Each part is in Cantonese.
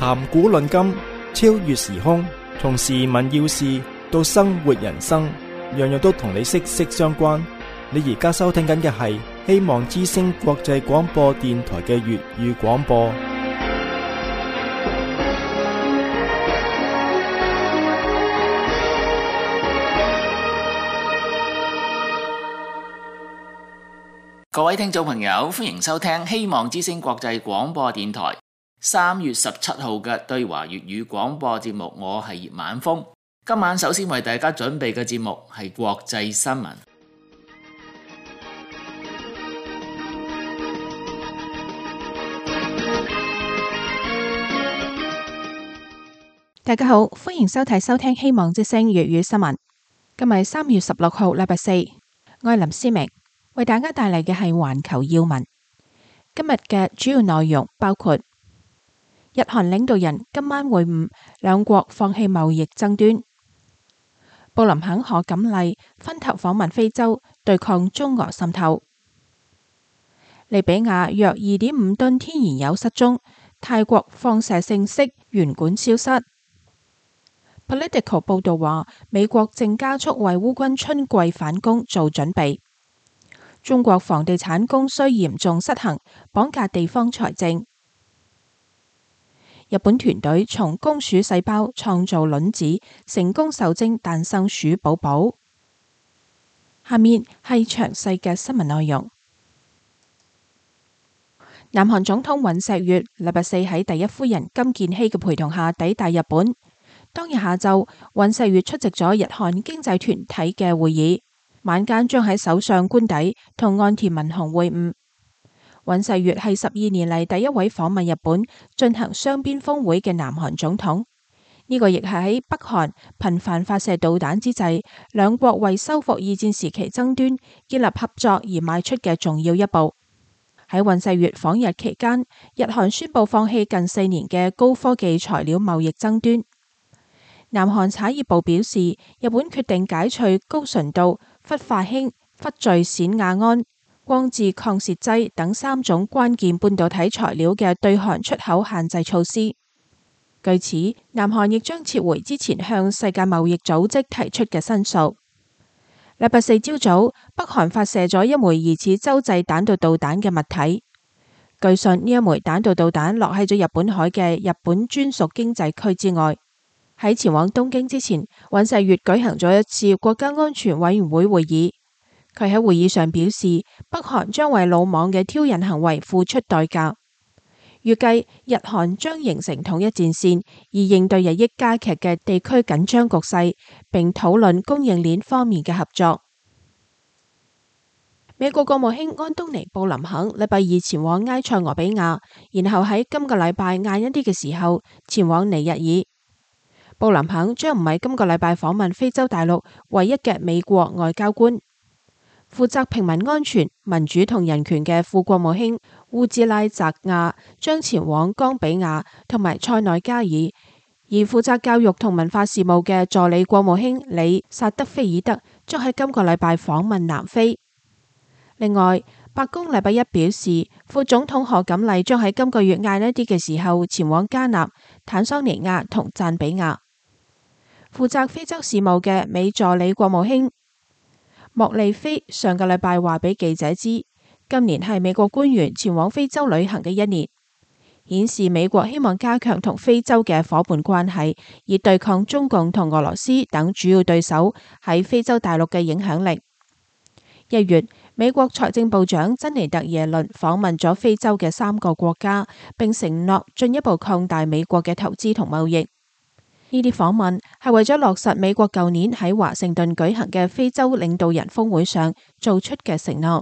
談古論今，超越時空，從時聞要事到生活人生，樣樣都同你息息相關。你而家收聽緊嘅係希望之聲國際廣播電台嘅粵語廣播。 各位聽眾朋友，歡迎收聽希望之聲國際廣播電台3月17號嘅對華粵語廣播節目。我係葉晚風。今晚首先為大家準備嘅節目係國際新聞。 大家好，歡迎收聽希望之聲粵語新聞。今日3月16號禮拜四，我係林思明。為大家帶嚟嘅係環球要聞。今日嘅主要內容包括日韓領導人今晚會晤，兩國放棄貿易爭端；布林肯賀錦麗分頭訪問非洲，對抗中俄滲透；利比亞約2.5噸天然油失蹤；泰國放射性銫鉛管消失。Political 報道話，美國正加速為烏軍春季反攻做準備。中國房地產供需嚴重失衡，綁架地方財政。日本團隊從公鼠細胞創造卵子，成功受精誕生鼠寶寶。下面係詳細嘅新聞內容。南韓總統尹錫悅禮拜四喺第一夫人金建希嘅陪同下抵達日本。當日下晝，尹錫悅出席咗日韓經濟團體嘅會議。晚間將喺首相官邸同岸田文雄會晤。尹錫悅係12年嚟第一位訪問日本進行雙邊峰會嘅南韓總統。呢個亦係喺北韓頻繁發射導彈之際，兩國為修復二戰時期爭端、建立合作而邁出嘅重要一步。喺尹錫悅訪日期間，日韓宣布放棄近4年嘅高科技材料貿易爭端。南韓產業部表示，日本決定解除高純度氟化氫、氟聚酰亞胺、光致抗蝕劑等3種關鍵半導體材料嘅對韓出口限制措施。據此，南韓亦將撤回之前向世界貿易組織提出嘅申訴。禮拜四朝早，北韓發射咗一枚疑似洲際彈道導彈嘅物體。據信呢一枚彈道導彈落喺咗日本海嘅日本專屬經濟區之外。喺前往東京之前，尹錫悅舉行咗一次國家安全委員會會議。佢喺會議上表示，北韓將為魯莽嘅挑釁行為付出代價。預計日韓將形成統一戰線，以應對日益加劇嘅地區緊張局勢，並討論供應鏈方面嘅合作。美國國務卿安東尼布林肯禮拜二前往埃塞俄比亞，然後喺今個禮拜晏一啲嘅時候前往尼日爾。布林肯將唔係今個禮拜訪問非洲大陸唯一嘅美國外交官。負責平民安全、民主同人權嘅副國務卿烏茲拉澤亞將前往岡比亞同埋塞內加爾，而負責教育同文化事務嘅助理國務卿里薩德菲爾德將喺今個禮拜訪問南非。另外，白宮禮拜一表示，副總統賀錦麗將喺今個月晏一啲嘅時候前往加納、坦桑尼亞同贊比亞。負責非洲事務嘅美助理國務卿莫利菲上個禮拜話俾記者知，今年係美國官員前往非洲旅行嘅一年，顯示美國希望加強同非洲嘅夥伴關係，以對抗中共同俄羅斯等主要對手喺非洲大陸嘅影響力。1月，美國財政部長珍妮特耶倫訪問咗非洲嘅3個國家，並承諾進一步擴大美國嘅投資同貿易。呢啲訪問係為咗落實美國舊年喺華盛頓舉行嘅非洲領導人峰會上做出嘅承諾。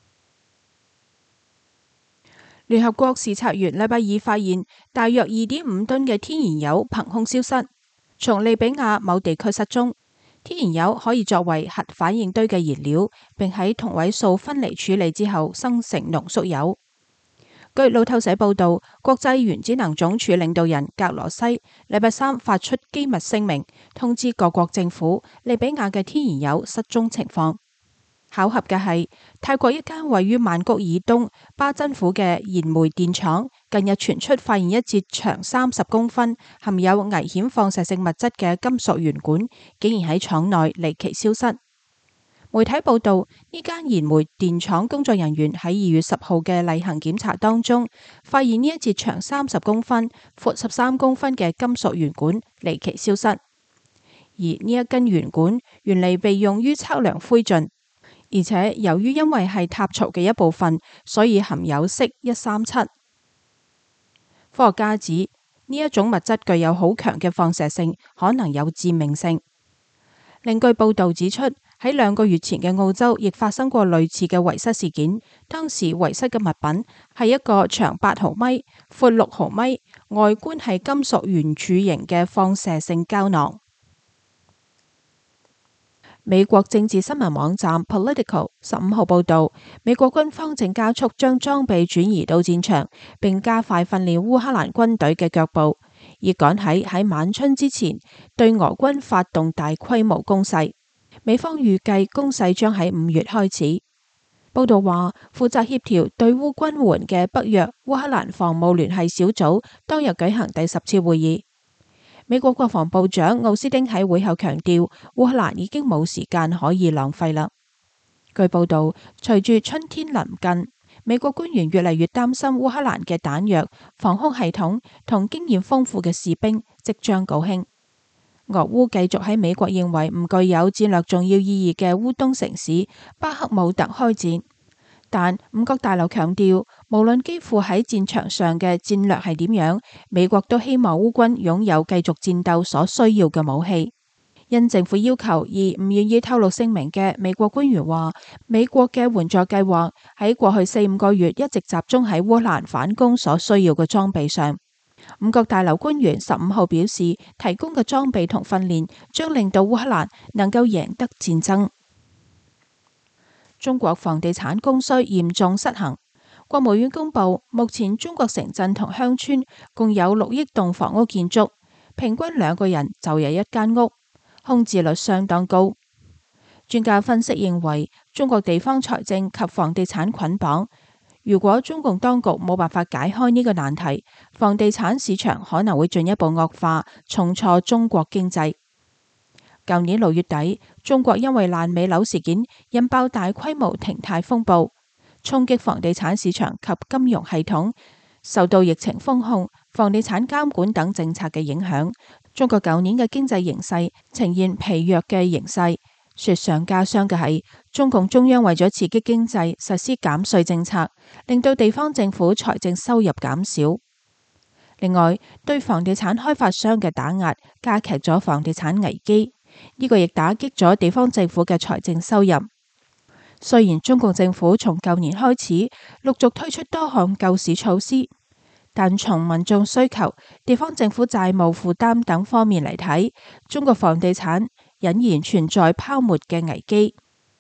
聯合國視察員禮拜二發現，大約2.5噸嘅天然油憑空消失，從利比亞某地區失蹤。天然油可以作為核反應堆嘅燃料，並喺同位素分離處理之後生成濃縮鈾。據路透社報道，國際原子能總署領導人格羅西禮拜三發出機密聲明，通知各國政府利比亞嘅天然油失蹤情況。 巧合嘅係，泰國一間位於曼谷以東巴真府嘅燃煤電廠，近日傳出發現一節長30公分、含有危險放射性物質嘅金屬圓管，竟然喺廠內離奇消失。媒體報道，呢間燃煤電廠工作人員喺2月10號嘅例行檢查當中，發現呢一節長30公分、闊13公分嘅金屬圓管離奇消失，而呢一根圓管原嚟被用於測量灰燼。而且由於因為係塔槽嘅一部分，所以含有銫137。科學家指呢一種物質具有好強嘅放射性，可能有致命性。另據報道指出，喺2個月前嘅澳洲亦發生過類似嘅遺失事件，當時遺失嘅物品係一個長8毫米、闊6毫米、外觀係金屬圓柱形嘅放射性膠囊。美國政治新聞網站 Politico 15號報道，美國軍方正加速將裝備轉移到戰場，並加快訓練烏克蘭軍隊嘅腳步，以趕喺晚春之前對俄軍發動大規模攻勢。美方預計攻勢將喺5月開始。報道話，負責協調對烏軍援嘅北約烏克蘭防務聯繫小組當日舉行第10次會議。美國國防部長奧斯汀喺會後強調，烏克蘭已經冇時間可以浪費啦。據報道，隨住春天臨近，美國官員越嚟越擔心烏克蘭嘅彈藥、防空系統同經驗豐富嘅士兵即將告罄。俄烏繼續喺美國認為唔具有戰略重要意義嘅烏東城市巴克姆特開戰，但五角大樓強調，無論基輔喺戰場上嘅戰略係點樣，美國都希望烏軍擁有繼續戰鬥所需要嘅武器。因政府要求而唔願意透露姓名嘅美國官員話，美國嘅援助計劃喺過去4-5個月一直集中喺烏克蘭反攻所需要嘅裝備上。五角大樓官員15號表示，提供嘅裝備同訓練將令到烏克蘭能夠贏得戰爭。中國房地產供需嚴重失衡。國務院公布，目前中國城鎮同鄉村共有6億棟房屋建築，平均2個人就有一間屋，空置率相當高。專家分析認為，中國地方財政及房地產捆綁，如果中共當局冇辦法解開呢個難題，房地產市場可能會進一步惡化，重挫中國經濟。舊年6月底，中國因為爛尾樓事件引爆大規模停貸風暴，衝擊房地產市場及金融系統。受到疫情封控、房地產監管等政策嘅影響，中國舊年嘅經濟形勢呈現疲弱嘅形勢。雪上加霜嘅係，中共中央為咗刺激經濟，實施減稅政策，令到地方政府財政收入減少。另外，對房地產開發商嘅打壓，加劇咗房地產危機，呢個亦打擊咗地方政府嘅財政收入。雖然中共政府從舊年開始陸續推出多項救市措施，但從民眾需求、地方政府債務負擔等方面嚟睇，中國房地產仍然存在泡沫嘅危機。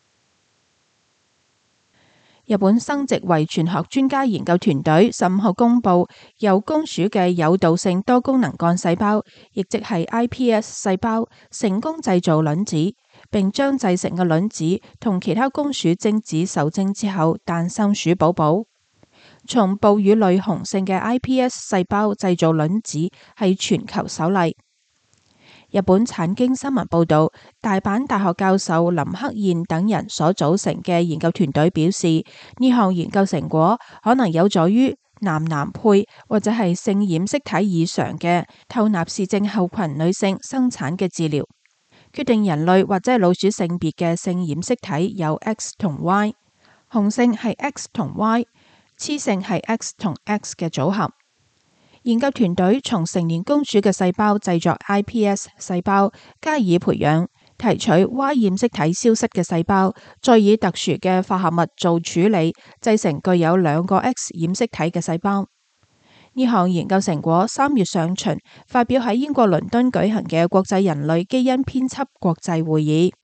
日本生殖遺傳學專家研究團隊15號公布，由公鼠嘅有導性多功能幹細胞，亦即係 iPS 細胞，成功製造卵子，並將製成嘅卵子同其他公鼠精子受精之後誕生鼠寶寶。從哺乳類雄性嘅 iPS 細胞製造卵子係全球首例。日本產經新聞報道，大阪大學教授林克彥等人所組成嘅研究團隊表示，呢項研究成果可能有助於男配或者係性染色體異常嘅透納氏症候群女性生產嘅治療，決定人類或者係老鼠性別嘅性染色體有 X 同 Y， 雄性係 X 同 Y， 雌性係 X 同 X 嘅組合。研究團隊從成年公鼠嘅細胞製作 iPS 細胞，加以培養，提取 Y 染色體消失嘅細胞，再以特殊嘅化合物做處理，製成具有2個 X 染色體嘅細胞。呢項研究成果3月上旬發表喺英國倫敦舉行嘅國際人類基因編輯國際會議。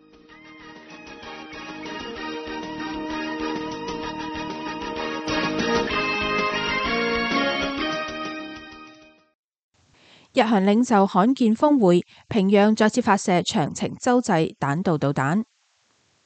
日韓領袖罕見峰會，平壤再次發射長程洲際彈道導彈。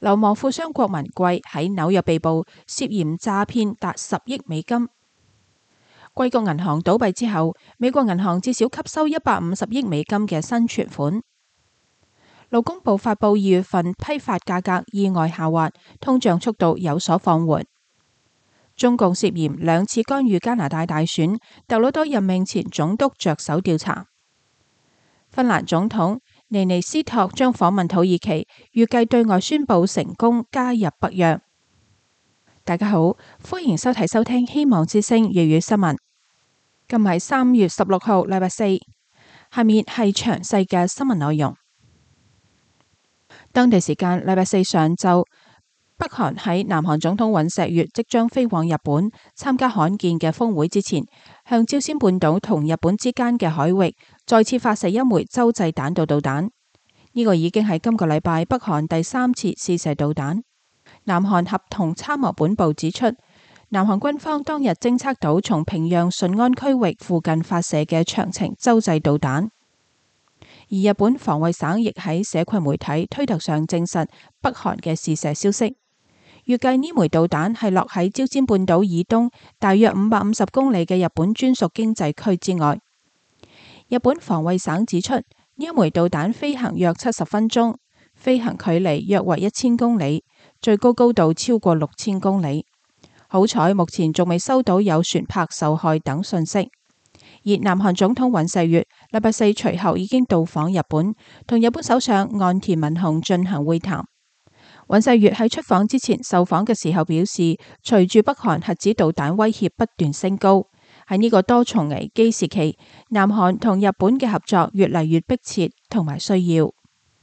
流亡富商郭文貴喺紐約被捕，涉嫌詐騙達10億美金。硅谷銀行倒閉之後，美國銀行至少吸收150億美金嘅新存款。勞工部發布2月份批發價格意外下滑，通脹速度有所放緩。中共涉嫌2次干預加拿大大選，特魯多任命前總督着手調查。芬蘭總統尼尼斯托將訪問土耳其，預計對外宣布成功加入北約。大家好，歡迎收聽希望之聲粵語新聞。今日係3月16號，禮拜四。下面係詳細嘅新聞內容。當地時間禮拜四上晝，北韓喺南韓總統尹錫悅即將飛往日本參加罕見嘅峰會之前，向朝鮮半島同日本之間嘅海域再次發射一枚洲際彈道導彈。呢個已經係今個禮拜北韓第3次試射導彈。南韓合同參謀本部指出，南韓軍方當日偵測到從平壤順安區域附近發射嘅長程洲際導彈，而日本防衛省亦喺社群媒體推特上證實北韓嘅試射消息。預計呢枚導彈係落喺朝鮮半島以東大約550公里嘅日本專屬經濟區之外。日本防衛省指出，呢一枚導彈飛行約70分鐘，飛行距離約為1000公里，最高高度超過6000公里。好彩目前仲未收到有船舶受害等訊息。而南韓總統尹錫悅禮拜四隨後已經到訪日本，同日本首相岸田文雄進行會談。尹錫悅喺出訪之前受訪嘅時候表示，隨住北韓核子導彈威脅不斷升高，喺呢個多重危機時期，南韓同日本嘅合作越嚟越迫切同埋需要。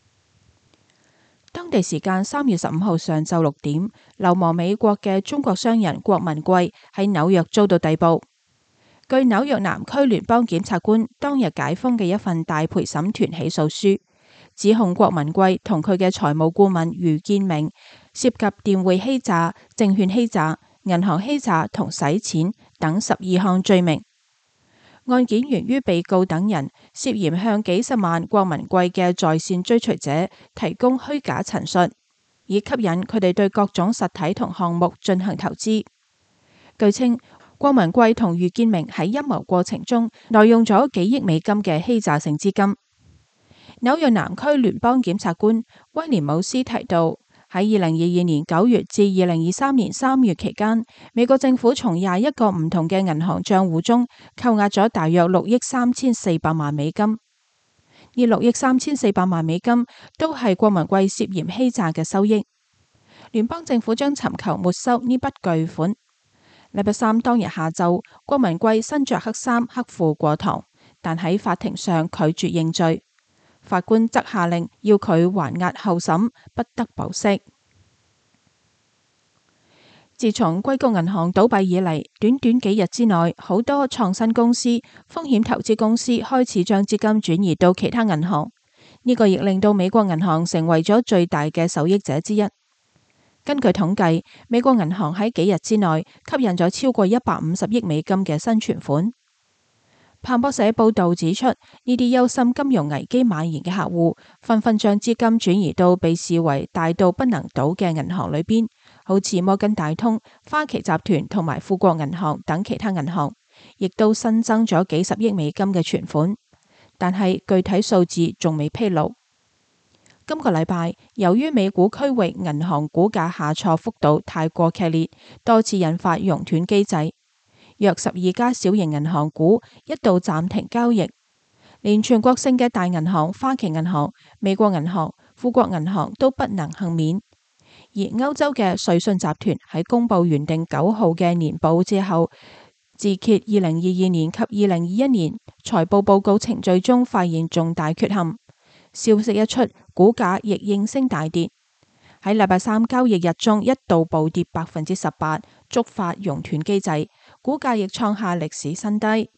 當地時間3月15號上晝6點，流亡美國嘅中國商人郭文貴喺紐約遭到逮捕。據紐約南區聯邦檢察官當日解封嘅一份大陪審團起訴書，指控郭文貴同佢嘅財務顧問余建明涉及電匯欺詐、證券欺詐、銀行欺詐同洗錢等12項罪名。案件源於被告等人涉嫌向幾十萬郭文貴嘅在線追隨者提供虛假陳述，以吸引佢哋對各種實體同項目進行投資。據稱，郭文貴同余建明喺陰謀過程中挪用咗幾億美金嘅欺詐性資金。紐約南區聯邦檢察官威廉姆斯提到，喺2022年9月至2023年3月期間，美國政府從21個唔同嘅銀行賬戶中扣押咗大約6億3400萬美金。呢6億3400萬美金都係郭文貴涉嫌欺詐嘅收益。聯邦政府將尋求沒收呢筆巨款。禮拜三當日下晝，郭文貴身着黑衫黑褲過堂，但喺法庭上拒絕認罪。法官則下令要佢還押候審，不得保釋。自從硅谷銀行倒閉以嚟，短短幾日之內，好多創新公司、風險投資公司開始將資金轉移到其他銀行。呢個亦令到美國銀行成為咗最大嘅受益者之一。根據統計，美國銀行喺幾日之內吸引咗超過150億美金嘅新存款。彭博社報道指出，呢啲憂心金融危機蔓延嘅客戶，紛紛將資金轉移到被視為大到不能倒嘅銀行裏邊，好似摩根大通、花旗集團同埋富國銀行等其他銀行，亦都新增咗幾十億美金嘅存款，但係具體數字仲未披露。今個禮拜，由於美股區域銀行股價下挫幅度太過劇烈，多次引發熔斷機制。約12家小型銀行股一度暫停交易，連全國性嘅大銀行花旗銀行、美國銀行、富國銀行都不能幸免。而歐洲嘅瑞信集團喺公布原定9號嘅年報之後，自揭2022年及2021年財報報告程序中發現重大缺陷，消息一出，股價亦應聲大跌。喺禮拜三交易日中一度暴跌18%，觸發熔斷機制，股價亦創下歷史新低。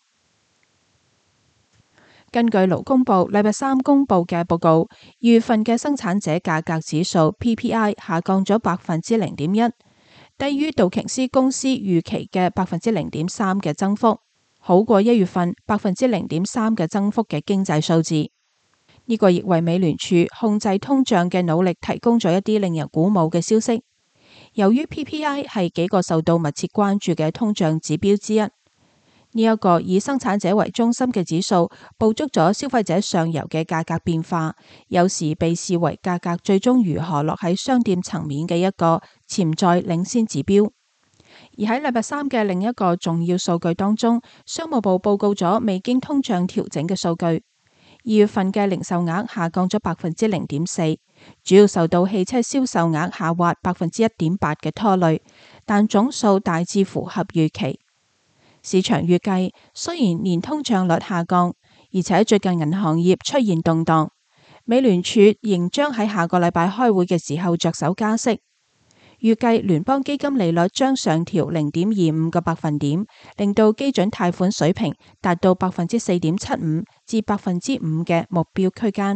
根據勞工部禮拜三公布嘅報告，2月份嘅生產者價格指數 PPI 下降咗0.1%，低於道瓊斯公司預期嘅0.3%嘅增幅，好過1月份0.3%嘅增幅嘅經濟數字。 呢個亦為美聯儲控制通脹嘅努力提供咗一啲令人鼓舞嘅消息。由於 PPI 係幾個受到密切關注嘅通脹指標之一，呢一個以生產者為中心嘅指數，捕捉咗消費者上游嘅價格變化，有時被視為價格最終如何落喺商店層面嘅一個潛在領先指標。而喺禮拜三嘅另一個重要數據當中，商務部報告咗未經通脹調整嘅數據。2月份嘅零售額下降咗0.4%，主要受到汽車銷售額下滑1.8%嘅拖累，但總數大致符合預期。市場預計，雖然年通脹率下降，而且最近銀行業出現動盪，美聯儲仍將喺下個禮拜開會嘅時候着手加息。預計聯邦基金利率將上調0.25個百分點，令到基準貸款水平達到4.75%至5%嘅目標區間。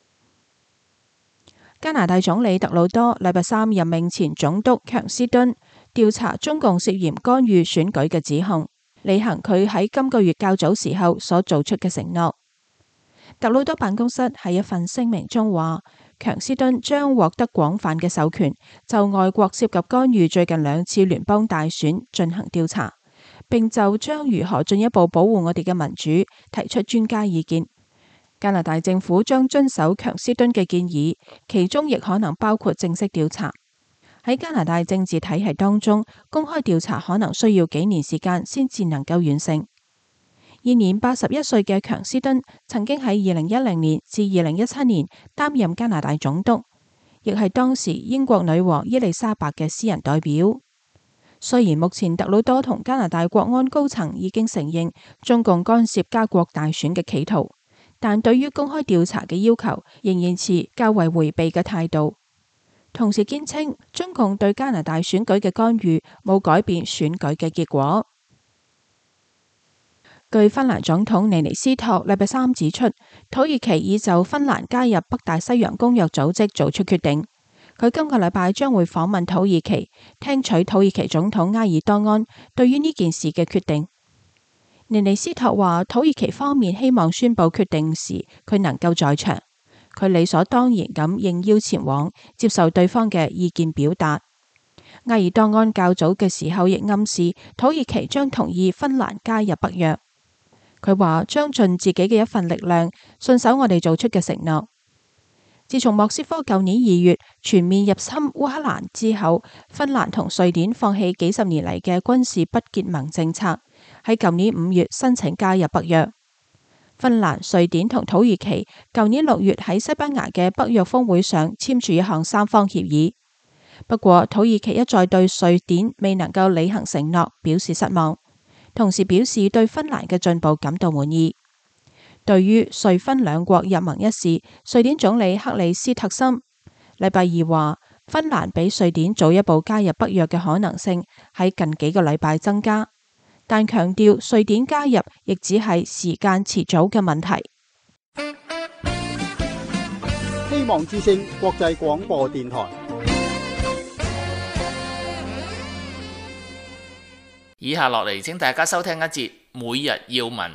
加拿大總理特魯多禮拜三任命前總督強斯敦調查中共涉嫌干預選舉嘅指控，履行佢喺今個月較早時候所做出嘅承諾。特魯多辦公室喺一份聲明中話，強斯敦將獲得廣泛嘅授權，就外國涉及干預最近2次聯邦大選進行調查，並就將如何進一步保護我哋嘅民主提出專家意見。加拿大政府將遵守強斯敦嘅建議，其中亦可能包括正式調查。喺加拿大政治體系當中，公開調查可能需要幾年時間先至能夠完成。現年81歲嘅強斯敦曾經喺2010年至2017年擔任加拿大總督，亦係當時英國女王伊麗莎白嘅私人代表。雖然目前特魯多同加拿大國安高層已經承認中共干涉加國大選嘅企圖，但對於公開調查嘅要求仍然持較為迴避嘅態度。同時堅稱中共對加拿大選舉嘅干預冇改變選舉嘅結果。據芬蘭總統尼尼斯托禮拜三指出，土耳其已就芬蘭加入北大西洋公約組織做出決定。佢今個禮拜將會訪問土耳其，聽取土耳其總統埃爾多安對於呢件事嘅決定。尼尼斯托話，土耳其方面希望宣布決定時佢能夠在場，佢理所當然咁應邀前往接受對方嘅意見表達。埃爾多安較早嘅時候亦暗示土耳其將同意芬蘭加入北約。佢話將盡自己嘅一份力量，信守我哋做出嘅承諾。自從莫斯科舊年2月全面入侵烏克蘭之後，芬蘭同瑞典放棄幾十年嚟嘅軍事不結盟政策，喺舊年5月申請加入北約。芬蘭、瑞典同土耳其舊年6月喺西班牙嘅北約峰會上簽署一項3方協議。不過土耳其一再對瑞典未能夠履行承諾表示失望，同時表示對芬蘭嘅進步感到滿意。對於瑞芬兩國入盟一事，瑞典總理克里斯特森禮拜二話，芬蘭比瑞典早一步加入北約嘅可能性喺近幾個禮拜增加，但強調瑞典加入亦只係時間遲早嘅問題。 希望之聲國際廣播電台。 以下落嚟，請大家收聽一節每日要聞。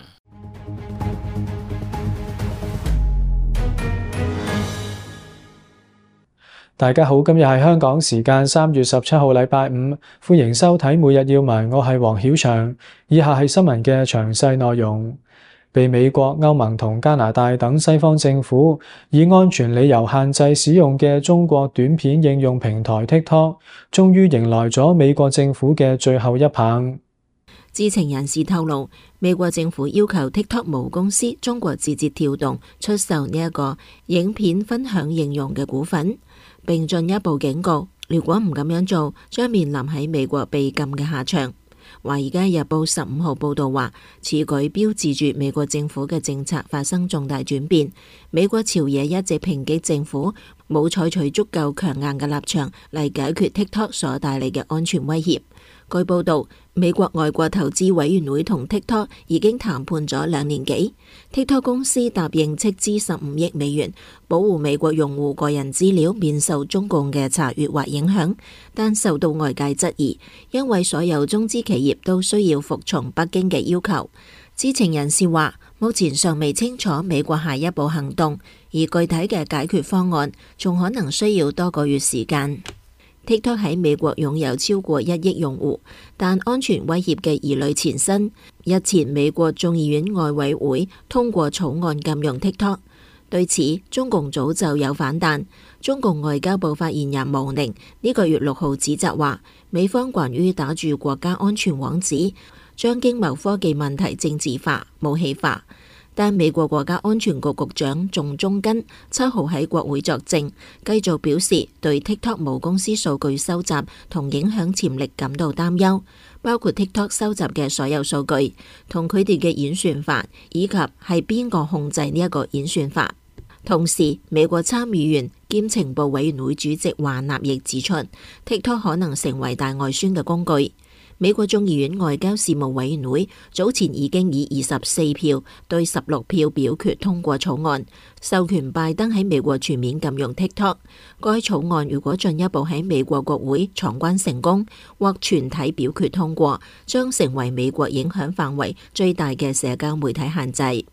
大家好，今日係香港時間3月17號禮拜五，歡迎收睇每日要聞，我係黃曉翔。以下係新聞嘅詳細內容。被美國、歐盟同加拿大等西方政府以安全理由限制使用嘅中國短片應用平台 TikTok， 終於迎來咗美國政府嘅最後一棒。 知情人士透露，美國政府要求 TikTok 母公司中國字節跳動出售呢一個影片分享應用嘅股份，並進一步警告，如果唔咁樣做，將面臨喺美國被禁嘅下場。《華爾街日報》15號報道話，此舉標誌住美國政府嘅政策發生重大轉變。美國朝野一直抨擊政府冇採取足夠強硬嘅立場嚟解決 TikTok 所帶嚟嘅安全威脅。據報道，美國外國投資委員會同 TikTok 已經談判咗2年幾。TikTok 公司答應斥資15億美元保護美國用戶個人資料免受中共嘅查閱或影響，但受到外界質疑，因為所有中資企業都需要服從北京嘅要求。知情人士話， 目前尚未清楚美國下一步行動，而具體嘅解決方案仲可能需要多個月時間。TikTok 喺美國擁有超過1億用戶，但安全威脅嘅疑慮纏身。日前美國眾議院外委會通過草案禁用 TikTok， 對此中共早就有反彈。中共外交部發言人毛寧呢個月6號指責話，美方慣於打住國家安全網址，將經貿科技問題政治化、武器化。但美國國家安全局局長仲中根7號喺國會作證，繼續表示對 TikTok 母公司數據收集同影響潛力感到擔憂，包括 TikTok 收集嘅所有數據同佢哋嘅演算法，以及係邊個控制呢一個演算法。同時，美國參議員兼情報委員會主席華納亦指出 ，TikTok 可能成為大外宣嘅工具。美國眾議院外交事務委員會早前已經以24票對16票表決通過草案，授權拜登喺美國全面禁用 TikTok。該草案如果進一步喺美國國會闖關成功，或全體表決通過，將成為美國影響範圍最大嘅社交媒體限制。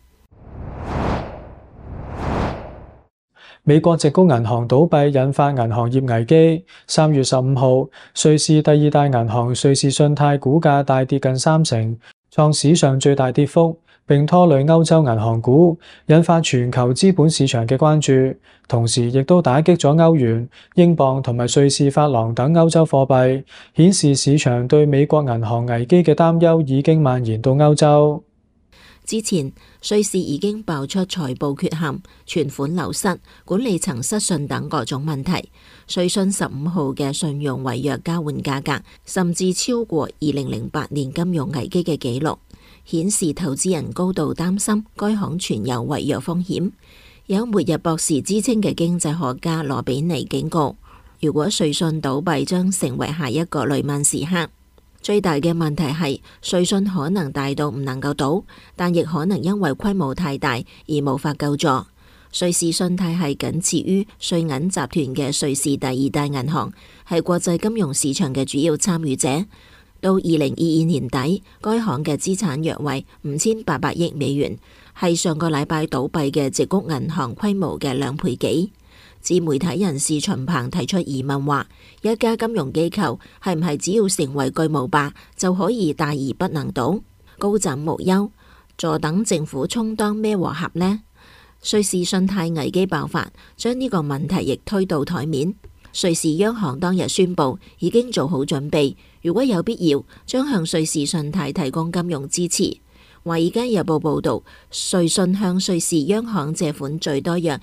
美國矽谷銀行倒閉引發銀行業危機。3月15號，瑞士第二大銀行瑞士信貸股價大跌近30%，創史上最大跌幅，並拖累歐洲銀行股，引發全球資本市場嘅關注。同時，亦都打擊咗歐元、英鎊同埋瑞士法郎等歐洲貨幣，顯示市場對美國銀行危機嘅擔憂已經蔓延到歐洲。 之前，瑞士已經爆出財報缺陷、存款流失、管理層失信等各種問題。瑞信15號嘅信用違約交換價格甚至超過2008年金融危機嘅紀錄，顯示投資人高度擔心該行存有違約風險。有末日博士之稱嘅經濟學家羅比尼警告，如果瑞信倒閉，將成為下一個雷曼時刻。最大嘅問題係，瑞信可能大到唔能夠倒，但亦可能因為規模太大而無法救助。瑞士信貸係僅次於瑞銀集團嘅瑞士第二大銀行，係國際金融市場嘅主要參與者。到2022年底，該行嘅資產約為5800億美元，係上個禮拜倒閉嘅矽谷銀行規模嘅2倍幾。自媒體人士秦鵬提出疑問話，一家金融機構係唔係只要成為巨無霸就可以大而不能倒，高枕無憂，坐等政府充當孭鑊俠呢？瑞士信貸危機爆發，將呢個問題亦推到台面。瑞士央行當日宣布已經做好準備，如果有必要，將向瑞士信貸提供金融支持。華爾街日報報道，瑞信向瑞士央行借款最多約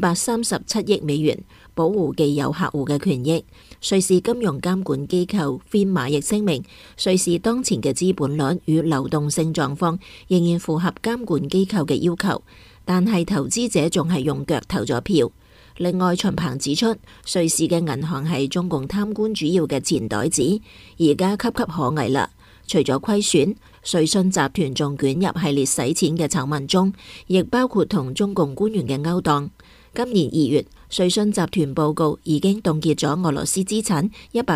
537億美元，保護既有客戶嘅權益。瑞士金融監管機構 FINMA 亦聲明，瑞士當前嘅資本率與流動性狀況仍然符合監管機構嘅要求，但係投資者仲係用腳投咗票。另外，秦鵬指出，瑞士嘅銀行係中共貪官主要嘅錢袋子，而家岌岌可危啦。除咗虧損，瑞信集團仲捲入系列洗錢嘅醜聞中，亦包括同中共官員嘅勾當。今年2月，瑞信集團報告已經凍結咗俄羅斯資產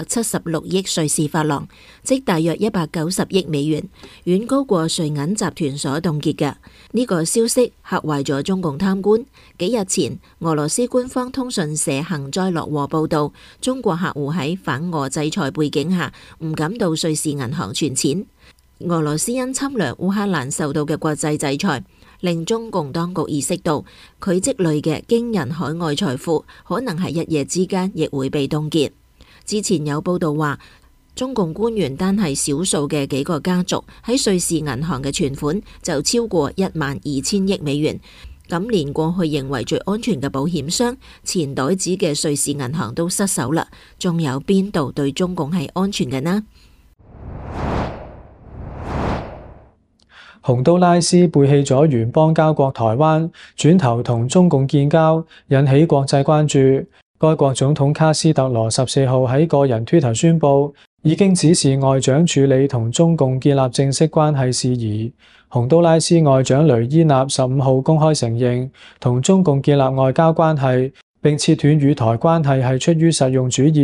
176億瑞士法郎，即大約190億美元，遠高過瑞銀集團所凍結嘅。呢個消息嚇壞咗中共貪官。幾日前，俄羅斯官方通訊社幸災樂禍報道，中國客戶喺反俄制裁背景下唔敢到瑞士銀行存錢。俄羅斯因侵略烏克蘭受到嘅國際制裁，令中共當局意識到佢積累嘅驚人海外財富可能喺一夜之間亦會被凍結。之前有報道話，中共官員單係少數嘅幾個家族喺瑞士銀行嘅存款就超過12000億美元。咁連過去認為最安全嘅保險商錢袋子嘅瑞士銀行都失手啦，仲有邊度對中共係安全嘅呢？ 洪都拉斯背棄咗原邦交國台灣，轉頭同中共建交，引起國際關注。該國總統卡斯特羅14號喺個人 Twitter 宣布，已經指示外長處理同中共建立正式關係事宜。洪都拉斯外長雷伊納15號公開承認，同中共建立外交關係並切斷與台關係係出於實用主義，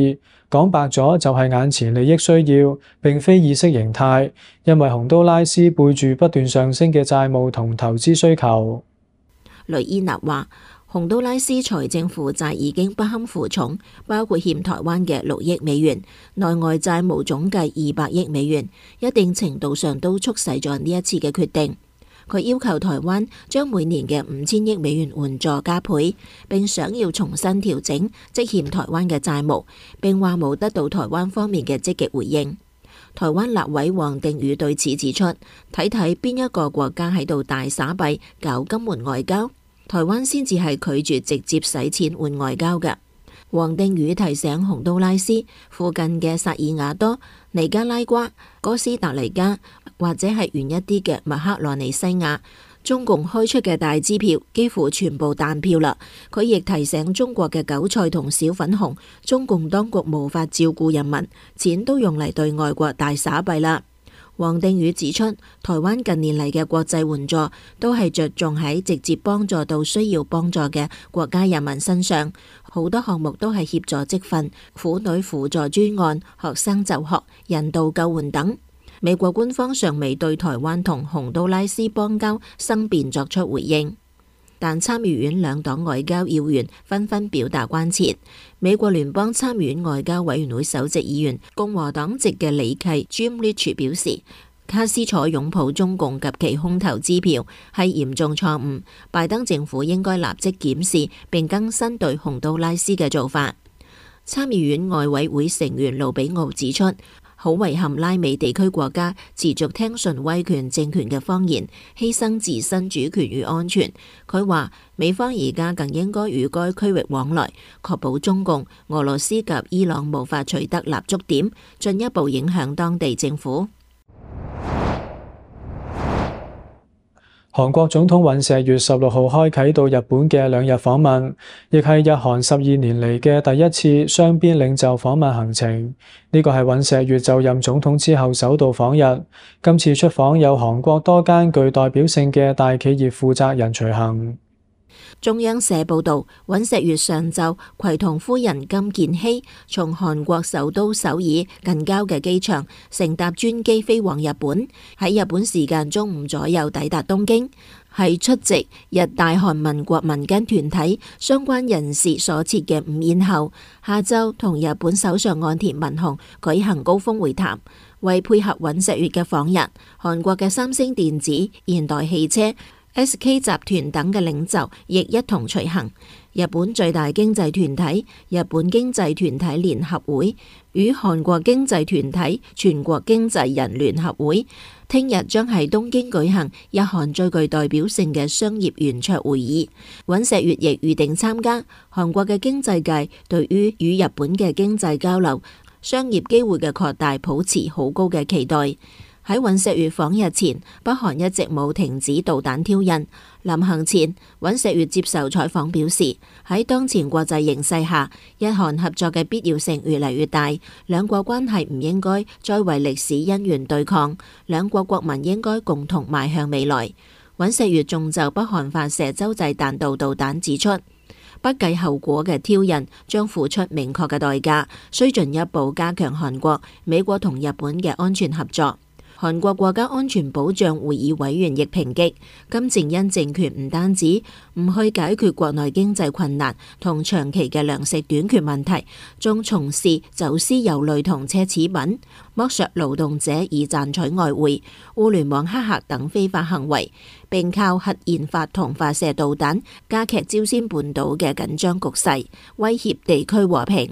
講白咗就係眼前利益需要，並非意識形態，因為洪都拉斯背住不斷上升嘅債務同投資需求。 雷伊納話，洪都拉斯財政負債已經不堪負重，包括欠台灣嘅6億美元，內外債務總計200億美元，一定程度上都促使咗呢一次嘅決定。佢要求台灣將每年嘅5000億美元援助加倍，並想要重新調整積欠台灣嘅債務，並話冇得到台灣方面嘅積極回應。台灣立委王定宇對此指出，睇睇邊一個國家喺度大撒幣搞金援外交，台灣先至係拒絕直接使錢換外交嘅。王定宇提醒洪都拉斯附近嘅薩爾瓦多、尼加拉瓜、哥斯達黎加或者係遠一啲嘅密克羅尼西亞，中共開出嘅大支票幾乎全部彈票啦。佢亦提醒中國嘅韭菜同小粉紅，中共當局無法照顧人民，錢都用嚟對外國大撒幣啦。王定宇指出，台灣近年嚟嘅國際援助都係着重喺直接幫助到需要幫助嘅國家人民身上，好多項目都係協助職訓、婦女輔助專案、學生就學、人道救援等。美國官方尚未對台灣同洪都拉斯邦交生變作出回應。但參議院兩黨外交要員紛紛表達關切。美國聯邦參議院外交委員會首席議員共和黨籍嘅李契 Jim Risch 表示，卡斯楚擁抱中共及其空頭支票係嚴重錯誤，拜登政府應該立即檢視並更新對洪都拉斯嘅做法。參議院外委會成員盧比奧指出，好遺憾拉美地區國家持續聽順威權政權嘅謊言，犧牲自身主權與安全。佢話美方而家更應該與該區域往來，確保中共、俄羅斯及伊朗無法取得立足點，進一步影響當地政府。 韓國總統尹錫悅16號開啟到日本嘅2日訪問，亦係日韓12年嚟嘅第一次雙邊領袖訪問行程。呢個係尹錫悅就任總統之後首度訪日。今次出訪有韓國多間具代表性嘅大企業負責人隨行。 中央社報道，尹錫悅上晝攜同夫人金建希從韓國首都首爾近郊嘅機場乘搭專機飛往日本，喺日本時間中午左右抵達東京，係出席日大韓民國民間團體相關人士所設嘅午宴後，下晝同日本首相岸田文雄舉行高峰會談。為配合尹錫悅嘅訪日，韓國嘅三星電子、現代汽車、SK 集團等嘅領袖亦一同隨行。日本最大經濟團體日本經濟團體聯合會與韓國經濟團體全國經濟人聯合會聽日將喺東京舉行日韓最具代表性嘅商業圓桌會議。尹錫悅亦預定參加。韓國嘅經濟界對於與日本嘅經濟交流、商業機會嘅擴大抱持好高嘅期待。喺尹錫悅訪日前，北韓一直冇停止導彈挑釁。臨行前，尹錫悅接受採訪表示，喺當前國際形勢下，日韓合作嘅必要性越嚟越大，兩國關係唔應該再為歷史恩怨對抗，兩國國民應該共同邁向未來。尹錫悅仲就北韓發射洲際彈道導彈指出，不計後果嘅挑釁將付出明確嘅代價，需進一步加強韓國、美國同日本嘅安全合作。韓國國家安全保障會議委員亦抨擊，金正恩政權唔單止唔去解決國內經濟困難同長期嘅糧食短缺問題，仲從事走私油類同奢侈品、剝削勞動者以賺取外匯、互聯網黑客等非法行為，並靠核研發同發射導彈加劇朝鮮半島嘅緊張局勢，威脅地區和平。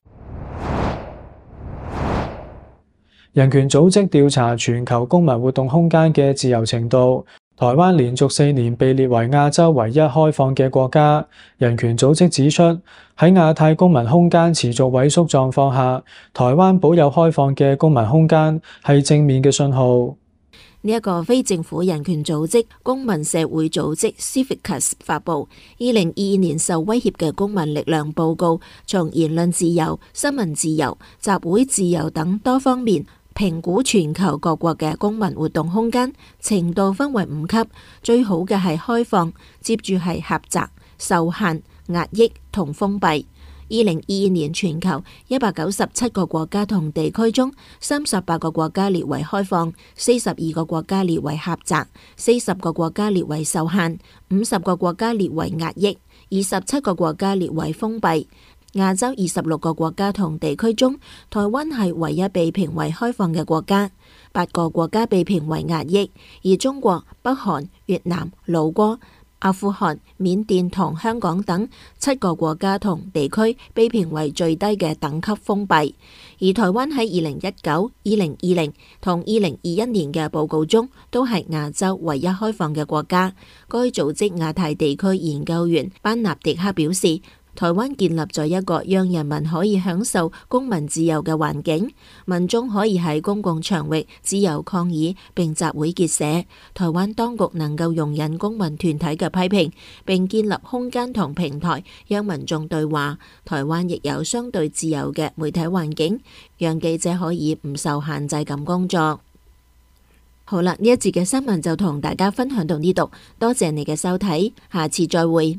人權組織調查全球公民活動空間嘅自由程度，台灣連續4年被列為亞洲唯一開放嘅國家。人權組織指出，喺亞太公民空間持續萎縮狀況下，台灣保有開放嘅公民空間係正面嘅信號。 呢一個非政府人權組織公民社會組織 Civicus 發布2022年受威脅嘅公民力量報告，從言論自由、新聞自由、集會自由等多方面評估全球各國嘅公民活動空間程度，分為5級，最好嘅係開放，接住係狹窄、受限、壓抑同封閉。 2022年全球197個國家同地區中，38個國家列為開放，42個國家列為狹窄，40個國家列為受限，50個國家列為壓抑，27個國家列為封閉。亞洲26個國家同地區中，台灣係唯一被評為開放嘅國家，8個國家被評為壓抑，而中國、北韓、越南、老撾、阿富汗、緬甸同香港等7個國家同地區被評為最低嘅等級封閉。而台灣喺2019、2020同2021年嘅報告中，都係亞洲唯一開放嘅國家。該組織亞太地區研究員班納迪克表示，台灣建立咗一個讓人民可以享受公民自由嘅環境，民眾可以喺公共場域自由抗議並集會結社。台灣當局能夠容忍公民團體嘅批評，並建立空間同平台讓民眾對話。台灣亦有相對自由嘅媒體環境，讓記者可以唔受限制咁工作。好啦，呢一節嘅新聞就同大家分享到呢度，多謝你嘅收睇，下次再會。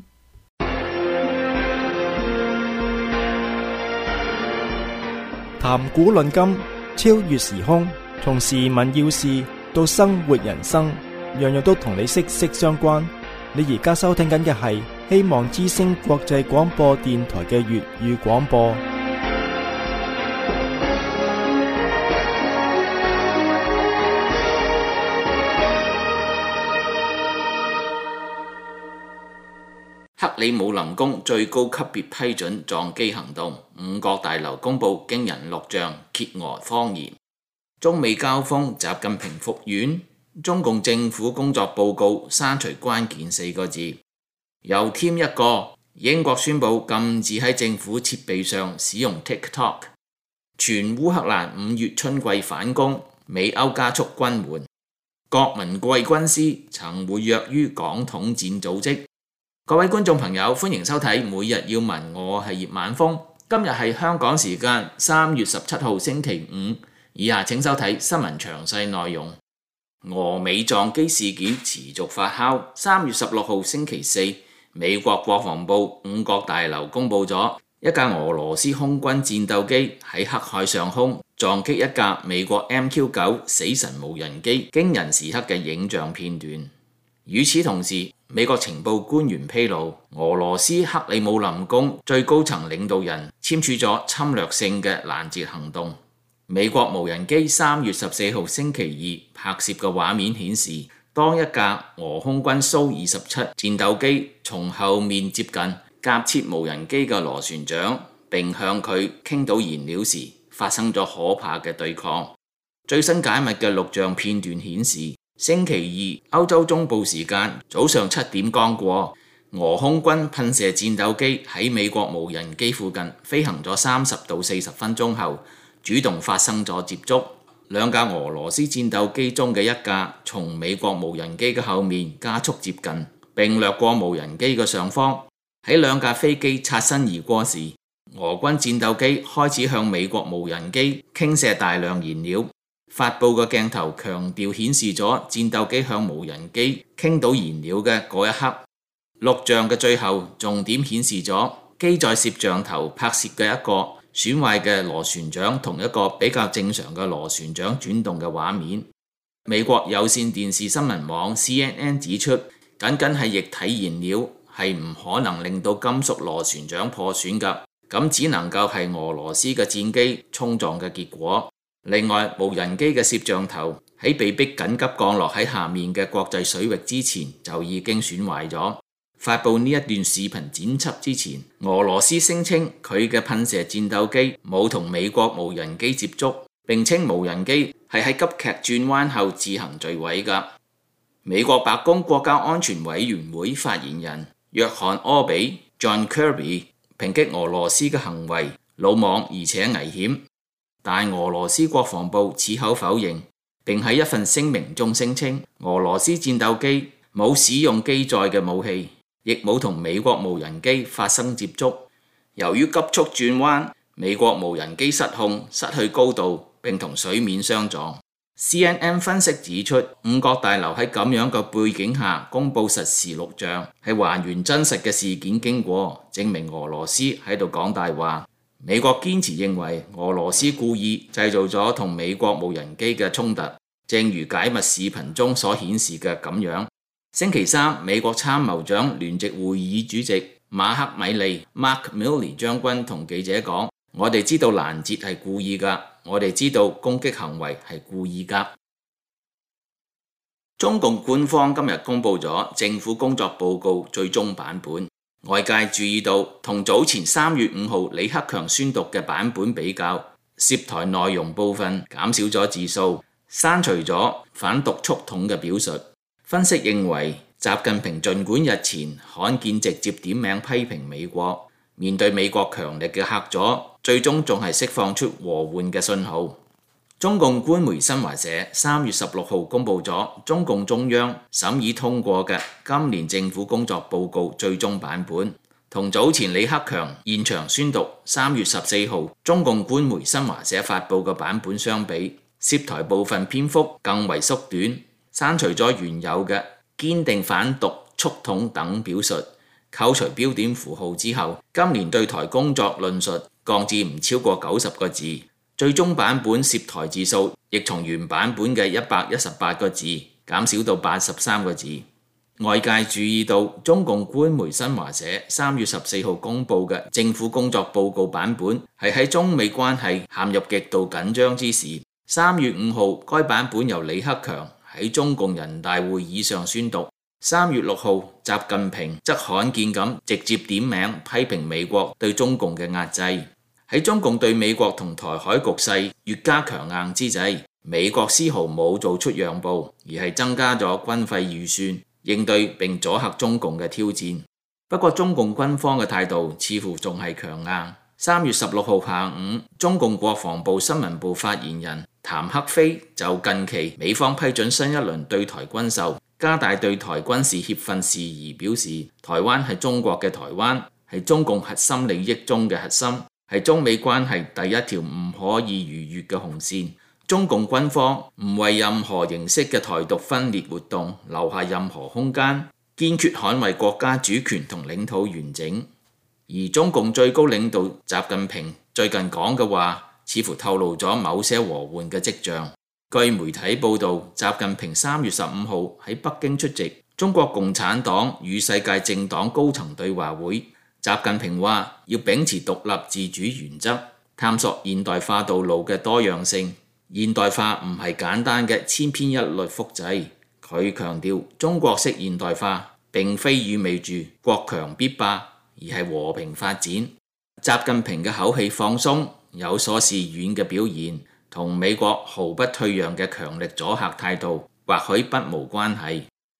談古論今，超越時空，從時聞要事到生活人生，樣樣都同你息息相關。你而家收聽緊嘅係希望之聲國際廣播電台嘅粵語廣播。 克里姆林宮最高級別批准撞擊行動，五角大樓公佈驚人錄像揭訛謊言。中美交鋒，習近平復院。中共政府工作報告刪除關鍵4個字，又添一個。英國宣布禁止喺政府設備上使用 TikTok。全烏克蘭5月春季反攻，美歐加速軍援。郭文貴軍師曾活躍於港統戰組織。各位觀眾朋友，歡迎收睇每日要聞，我係葉晚風。今日係香港時間3月17號星期五，以下請收睇新聞詳細內容。俄美撞機事件持續發酵。3月16號星期四，美國國防部五角大樓公佈咗一架俄羅斯空軍戰鬥機喺黑海上空撞擊一架美國 MQ-9 死神無人機驚人時刻嘅影像片段。與此同時，美國情報官員披露，俄羅斯克里姆林宮最高層領導人簽署咗侵略性嘅攔截行動。美國無人機3月14號星期二拍攝嘅畫面顯示，當一架俄空軍蘇27戰鬥機從後面接近夾切無人機嘅螺旋槳，並向佢傾倒燃料時，發生咗可怕嘅對抗。最新解密嘅錄像片段顯示，星期二歐洲中部時間早上7點剛過，俄空軍噴射戰鬥機喺美國無人機附近飛行咗30到40分鐘後，主動發生咗接觸。兩架俄羅斯戰鬥機中嘅一架從美國無人機嘅後面加速接近，並掠過無人機嘅上方。喺兩架飛機擦身而過時，俄軍戰鬥機開始向美國無人機傾瀉大量燃料。發布嘅鏡頭強調顯示咗戰鬥機向無人機傾倒燃料嘅嗰一刻。錄像嘅最後重點顯示咗機載攝像頭拍攝嘅一個損壞嘅螺旋槳同一個比較正常嘅螺旋槳轉動嘅畫面。美國有線電視新聞網 CNN 指出，僅僅係液體燃料係唔可能令到金屬螺旋槳破損㗎，咁只能夠係俄羅斯嘅戰機衝撞嘅結果。另外，無人機嘅攝像頭喺被迫緊急降落喺下面嘅國際水域之前就已經損壞咗。發布呢一段視頻剪輯之前，俄羅斯聲稱佢嘅噴射戰鬥機冇同美國無人機接觸，並稱無人機係喺急劇轉彎後自行墜毀㗎。美國白宮國家安全委員會發言人約翰柯比 John Kirby 抨擊俄羅斯嘅行為魯莽而且危險。但俄羅斯國防部矢口否認，並喺一份聲明中聲稱俄羅斯戰鬥機冇使用機載嘅武器，亦冇同美國無人機發生接觸。由於急速轉彎，美國無人機失控，失去高度並同水面相撞。 CNN 分析指出，五角大樓喺咁樣嘅背景下公佈實時錄像，係還原真實嘅事件經過，證明俄羅斯喺度講大話。美國堅持認為俄羅斯故意製造咗同美國無人機嘅衝突，正如解密視頻中所顯示嘅咁樣。星期三，美國參謀長聯席會議主席馬克米利 Mark Milley 將軍同記者講：我哋知道攔截係故意㗎，我哋知道攻擊行為係故意㗎。中共官方今日公布咗政府工作報告最終版本，外界注意到同早前3月5號李克強宣讀嘅版本比較，涉台內容部分減少咗字數，刪除咗反獨促統嘅表述。分析認為，習近平儘管日前罕見直接點名批評美國，面對美國強力嘅嚇阻，最終仲係釋放出和緩嘅信號。中共官媒新華社3月16號公布咗中共中央審議通過嘅今年政府工作報告最終版本，同早前李克強現場宣讀3月14號中共官媒新華社發布嘅版本相比，涉台部分篇幅更為縮短，刪除咗原有嘅堅定反獨促統等表述，扣除標點符號之後，今年對台工作論述降至唔超過90個字。最終版本涉台字數亦從原版本嘅118個字減少到83個字。外界注意到中共官媒新華社3月14號公布嘅政府工作報告版本係喺中美關係陷入極度緊張之時。3月5號該版本由李克強喺中共人大會議上宣讀。3月6號習近平則罕見咁直接點名批評美國對中共嘅壓制。喺中共對美國同台海局勢越加強硬之際，美國絲毫冇做出讓步，而係增加咗軍費預算，應對並阻嚇中共嘅挑戰。不過中共軍方嘅態度似乎仲係強硬。3月16號下午，中共國防部新聞部發言人譚克非就近期美方批准新一輪對台軍售、加大對台軍事協訓事宜表示，台灣係中國嘅台灣，係中共核心利益中嘅核心，係中美關係第一條唔可以逾越嘅紅線。中共軍方唔為任何形式嘅台獨分裂活動留下任何空間，堅決捍衛國家主權同領土完整。而中共最高領導習近平最近講嘅話，似乎透露咗某些和緩嘅跡象。據媒體報導，習近平3月15號喺北京出席中國共產黨與世界政黨高層對話會。習近平話要秉持獨立自主原則，探索現代化道路嘅多樣性。現代化唔係簡單嘅千篇一律複製。佢強調中國式現代化並非意味住國強必霸，而係和平發展。習近平嘅口氣放鬆、有所示軟嘅表現，同美國毫不退讓嘅強力阻嚇態度或許不無關係。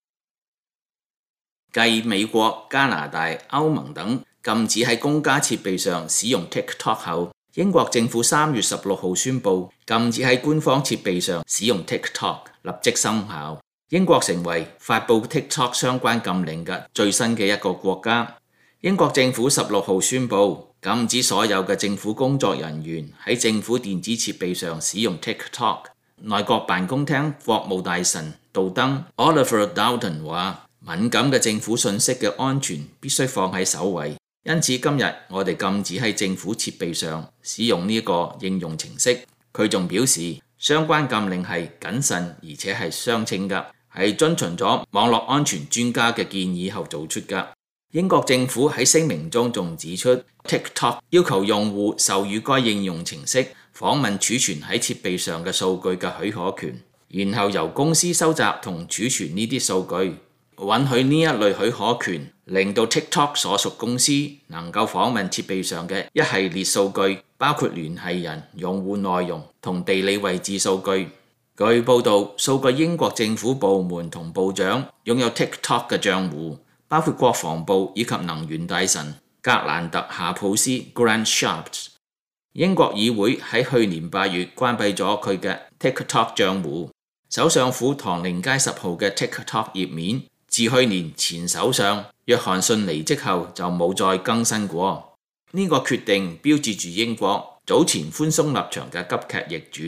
繼美國、加拿大、歐盟等禁止喺公家設備上使用 TikTok 後，英國政府3月16號宣布禁止喺官方設備上使用 TikTok， 立即生效。英國成為發布 TikTok 相關禁令嘅最新嘅一個國家。英國政府16號宣布禁止所有嘅政府工作人員喺政府電子設備上使用 TikTok。內閣辦公廳國務大臣杜登 Oliver Dowden 話：敏感嘅政府信息嘅安全必須放喺首位，因此今日我哋禁止喺政府設備上使用呢個應用程式。佢仲表示，相關禁令係謹慎而且係相稱㗎，係遵循咗網絡安全專家嘅建議後做出㗎。英國政府喺聲明中仲指出 ，TikTok 要求用戶授予該應用程式訪問儲存喺設備上嘅數據嘅許可權，然後由公司收集同儲存呢啲數據。允許呢一類許可權，令到 TikTok 所屬公司能夠訪問設備上嘅一系列數據，包括聯繫人、用戶內容同地理位置數據。據報道，數個英國政府部門同部長擁有 TikTok 嘅賬戶，包括國防部以及能源大臣格蘭特夏普斯 Grant Shapps。英國議會喺去年8月關閉咗佢嘅 TikTok 賬戶。首相府唐寧街10號嘅 TikTok 頁面，自去年前首相約翰遜離職後就冇再更新過。呢個決定標誌住英國早前寬鬆立場嘅急劇逆轉。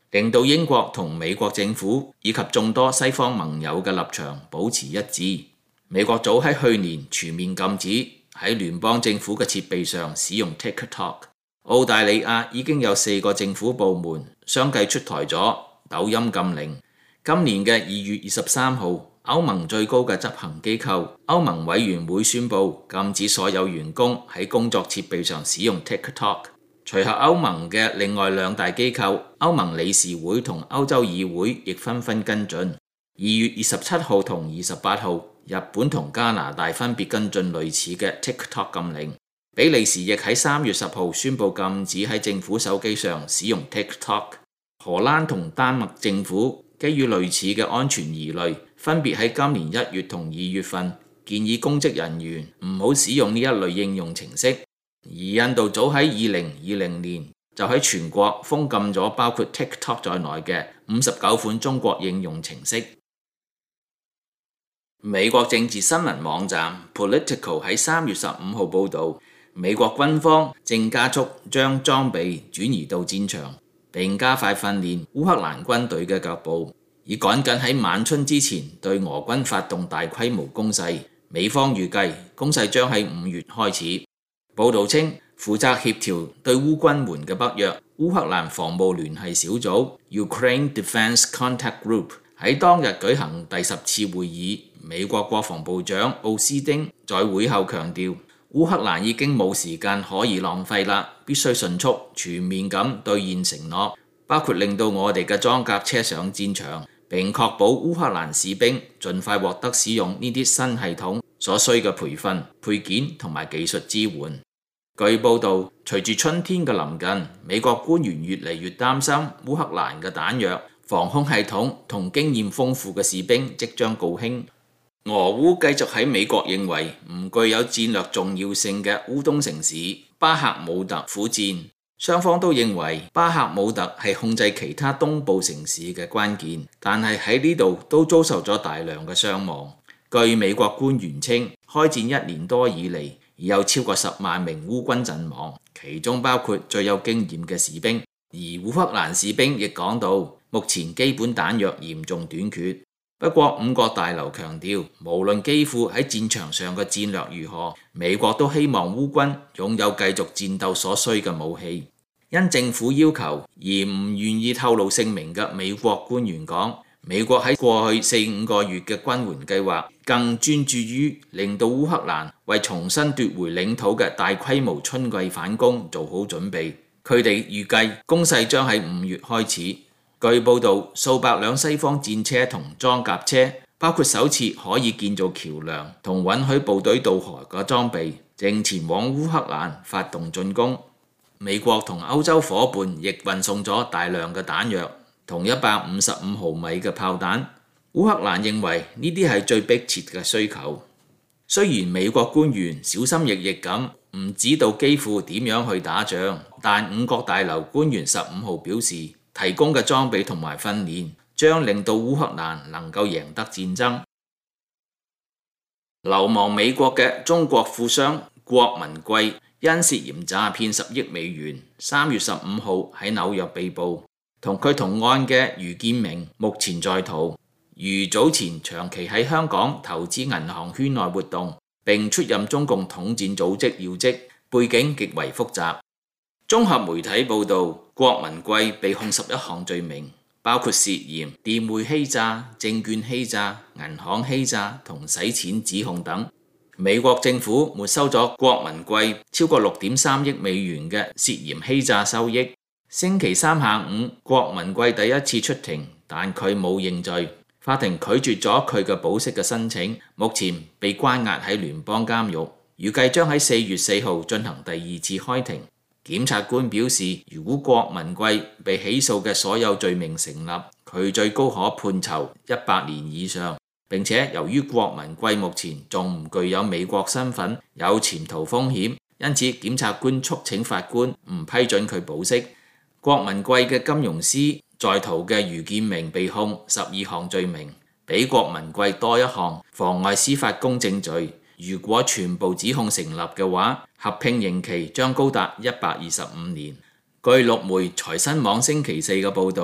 令到英國同美國政府以及眾多西方盟友嘅立場保持一致。美國早喺去年全面禁止喺聯邦政府嘅設備上使用 TikTok。澳大利亞已經有4個政府部門相繼出台咗抖音禁令。今年嘅2月23號，歐盟最高嘅執行機構歐盟委員會宣布禁止所有員工喺工作設備上使用 TikTok。隨後歐盟嘅另外2大機構歐盟理事會同歐洲議會亦紛紛跟進。2月27號同28號，日本同加拿大分別跟進類似嘅 TikTok 禁令。比利時亦喺3月10號宣布禁止喺政府手機上使用 TikTok。荷蘭同丹麥政府基於類似嘅安全疑慮，分別喺今年1月同2月份建議公職人員唔好使用呢一類應用程式。而印度早喺2020年就喺全國封禁咗包括 TikTok 在內嘅59款中國應用程式。美國政治新聞網站 Politico 喺3月15號報導，美國軍方正加速將裝備轉移到戰場，並加快訓練烏克蘭軍隊嘅腳步，以趕緊喺晚春之前對俄軍發動大規模攻勢。美方預計攻勢將喺5月開始。報導稱，負責協調對烏軍援嘅北約烏克蘭防務聯繫小組 Ukraine Defense Contact Group 喺當日舉行第10次會議。美國國防部長奧斯丁在會後強調，烏克蘭已經冇時間可以浪費啦，必須迅速全面咁兌現承諾，包括令到我哋嘅裝甲車上戰場，並確保烏克蘭士兵盡快獲得使用呢啲新系統所需嘅培訓、配件同埋技術支援。據報導，隨住春天嘅臨近，美國官員越嚟越擔心烏克蘭嘅彈藥、防空系統同經驗豐富嘅士兵即將告罄。俄烏繼續喺美國認為唔具有戰略重要性嘅烏東城市巴赫姆特苦戰，雙方都認為巴赫姆特係控制其他東部城市嘅關鍵，但係喺呢度都遭受咗大量嘅傷亡。據美國官員稱，開戰1年多以嚟，已有超過10萬名烏軍陣亡，其中包括最有經驗嘅士兵。而烏克蘭士兵亦講到，目前基本彈藥嚴重短缺。不過五角大樓強調，無論基輔喺戰場上嘅戰略如何，美國都希望烏軍擁有繼續戰鬥所需嘅武器。因政府要求而唔願意透露姓名嘅美國官員講，美國喺過去4-5個月嘅軍援計劃更專注於令到烏克蘭為重新奪回領土嘅大規模春季反攻做好準備。佢哋預計攻勢將喺5月開始。據報導，數百輛西方戰車同裝甲車，包括首次可以建造橋樑同允許部隊渡河嘅裝備，正前往烏克蘭發動進攻。美國同歐洲伙伴亦運送咗大量嘅彈藥同155毫米嘅炮彈。烏克蘭認為呢啲係最迫切嘅需求。雖然美國官員小心翼翼咁唔知道基輔點樣去打仗，但五角大樓官員15號表示，提供嘅裝備同埋訓練將令到烏克蘭能夠贏得戰爭。流亡美國嘅中國富商郭文貴因涉嫌詐騙10億美元，3月15號喺紐約被捕。同佢同案嘅余建明目前在逃。余早前長期喺香港投資銀行圈內活動，並出任中共統戰組織要職，背景極為複雜。綜合媒體報導，郭文貴被控11項罪名，包括涉嫌電匯欺詐、證券欺詐、銀行欺詐同洗錢指控等。美國政府沒收咗郭文貴超過6.3億美元嘅涉嫌欺詐收益。星期三下午，郭文貴第一次出庭，但佢冇認罪。法庭拒絕咗佢嘅保釋嘅申請，目前被關押喺聯邦監獄，預計將喺4月4號進行第2次開庭。檢察官表示，如果郭文貴被起訴嘅所有罪名成立，佢最高可判囚100年以上。並且由於郭文貴目前仲唔具有美國身份，有潛逃風險，因此檢察官促請法官唔批准佢保釋。郭文貴嘅金融師在逃嘅余建明被控12項罪名，比郭文貴多一項妨礙司法公正罪。如果全部指控成立嘅話，合併刑期將高達125年。據陸媒財新網星期4嘅報導，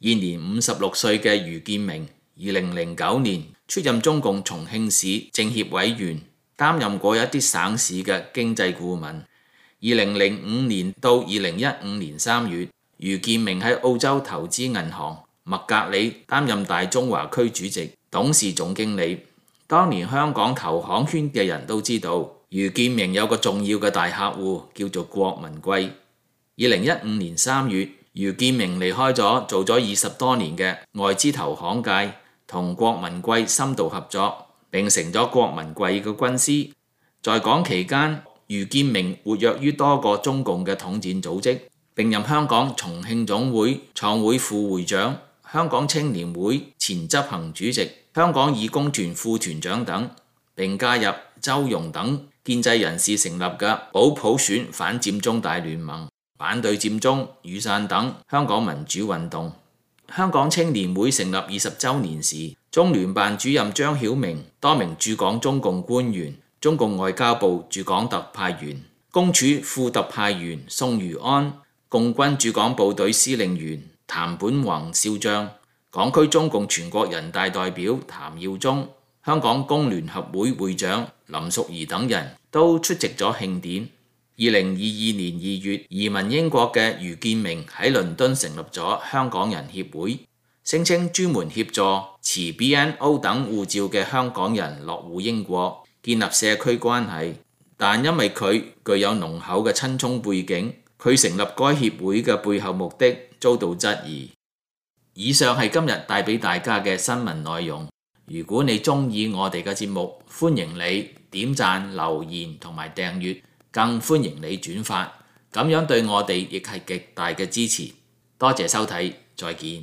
現年56歲嘅余建明，2009年出任中共重慶市政協委員，擔任過一啲省市嘅經濟顧問。2005年到2015年3月，余建明喺澳洲投資銀行麥格里擔任大中華區主席、董事總經理。當年香港投行圈嘅人都知道，余建明有個重要嘅大客戶叫做郭文貴。2015年3月，余建明離開咗做咗20多年嘅外資投行界，同郭文貴深度合作，並成咗郭文貴嘅軍師。在港期間，余建明活躍於多個中共嘅統戰組織，並任香港重慶總會創會副會長、香港青年會前執行主席、香港義工團副團長等，並加入周融等建制人士成立嘅保普選反佔中大聯盟，反對佔中、雨傘等香港民主運動。香港青年會成立20週年時，中聯辦主任張曉明、多名駐港中共官員、中共外交部駐港特派員、公署副特派員宋如安、共軍駐港部隊司令員譚本宏少將、港區中共全國人大代表譚耀宗、香港工聯合會會長林淑儀等人都出席咗慶典。2022年2月，移民英國嘅余建明喺倫敦成立咗香港人協會，聲稱專門協助持 BNO 等護照嘅香港人落戶英國，建立社區關係。但因為佢具有濃厚嘅親中背景，佢成立該協會嘅背後目的遭到質疑。以上係今日帶俾大家嘅新聞內容。如果你鍾意我哋嘅節目，歡迎你點讚、留言同埋訂閱，更歡迎你轉發，咁樣對我哋亦係極大嘅支持。多謝收睇，再見。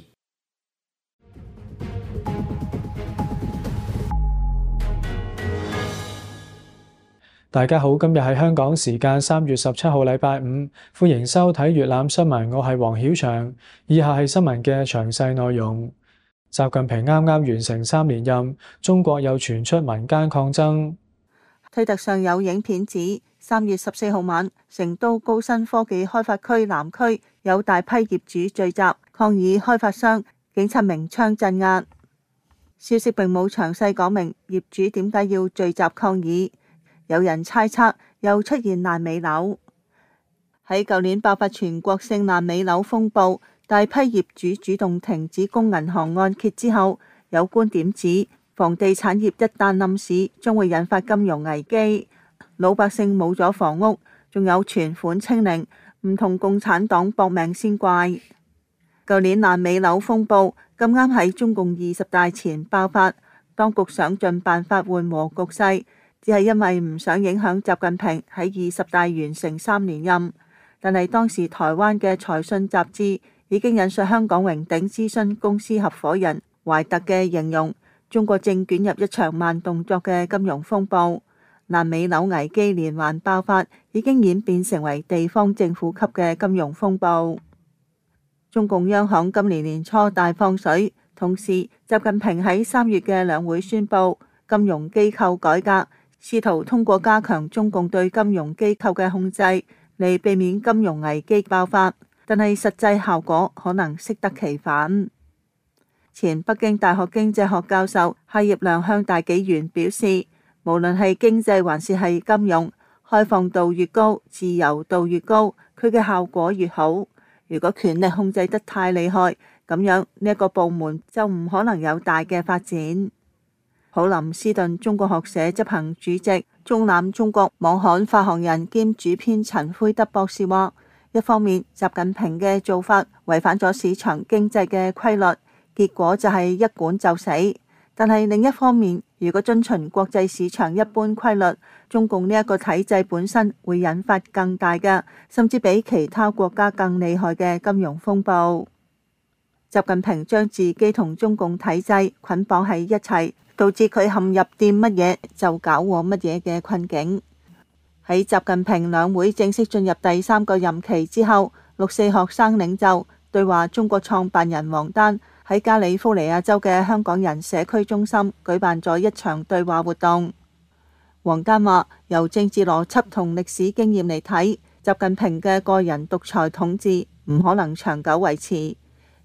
大家好，今日係香港時間3月17號禮拜五，歡迎收睇粵覽新聞，我係黃曉翔。以下係新聞嘅詳細內容。習近平啱啱完成3連任，中國又傳出民間抗爭。 推特上有影片指，3月14號晚，成都高新科技開發區南區有大批業主聚集抗議開發商，警察鳴槍鎮壓。消息並冇詳細講明業主點解要聚集抗議。有人猜測又出現爛尾樓。喺舊年爆發全國性爛尾樓風暴，大批業主主動停止供銀行按揭之後，有觀點指房地產業一旦冧市，將會引發金融危機，老百姓冇咗房屋，仲有存款清零，唔同共產黨搏命先怪。舊年爛尾樓風暴咁啱喺中共20大前爆發，當局想盡辦法緩和局勢，只係因為唔想影響習近平喺20大完成3連任。但係當時台灣嘅財訊雜誌已經引述香港榮鼎諮詢公司合夥人懷特嘅形容，中國正捲入一場慢動作嘅金融風暴，爛尾樓危機連環爆發，已經演變成為地方政府級嘅金融風暴。中共央行今年年初大放水，同時習近平喺3月嘅兩會宣布金融機構改革，試圖通過加強中共對金融機構嘅控制嚟避免金融危機爆發，但係實際效果可能適得其反。前北京大學經濟學教授夏業良向大紀元表示，無論係經濟還是係金融，開放度越高，自由度越高，佢嘅效果越好。如果權力控制得太厲害，咁樣呢一個部門就唔可能有大嘅發展。普林斯頓中國學社執行主席、中南中國網刊發行人兼主編陳魁德博士話，一方面習近平嘅做法違反咗市場經濟嘅規律，結果就係一管就死。但係另一方面，如果遵循國際市場一般規律，中共呢一個體制本身會引發更大嘅，甚至比其他國家更厲害嘅金融風暴。習近平將自己同中共體制捆綁喺一齊，導致佢陷入掂乜嘢就搞禍乜嘢嘅困境。喺習近平兩會正式進入第3個任期之後，6·4學生領袖對話中國創辦人王丹喺加利福尼亞州嘅香港人社區中心舉辦咗一場對話活動。王丹話：由政治邏輯同歷史經驗嚟睇，習近平嘅個人獨裁統治唔可能長久維持。